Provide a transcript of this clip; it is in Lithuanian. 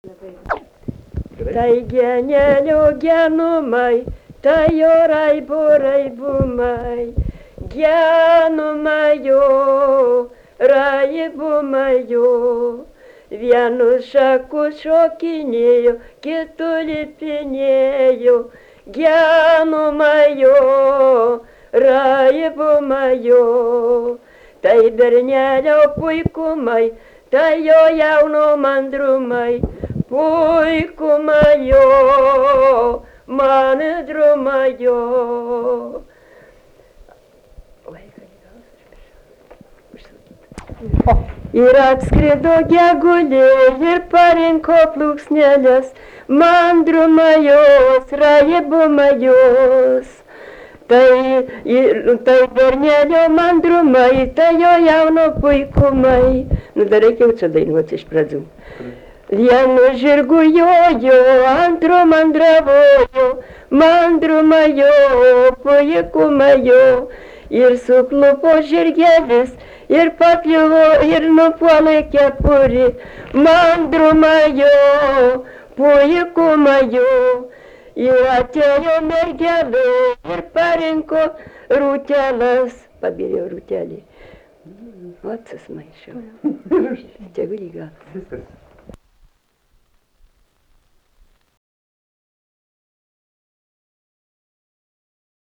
Tai genelio genumai, tai jo raibumai, genumai jo, raibumai jo. Vienu šaku šokinėjo, kitu lipinėjo, genumai jo, raibumai jo. Tai bernelio puikumai, tai jo jauno mandrumai, puikumai jo, mandrumai jo. Ir atskrido gegulė ir parinko plūksnelės, mandrumajos, raibumajos. Tai bernelio mandrumai, tai jo jauno puikumai. Nu, dar reikia čia dainuoti iš pradžių. Vienu žirgu jojo, antru mandravojo, mandrumajo, puikumajo. Ir suklupo žirgelis, ir pakliuvo, ir nupuolė kepurį, mandrumajo, puikumajo. Ir atėjo mergelė ir parinko rūtelas, pabirėjo rūtelį. Vat susimaišiau. Tegul į galą.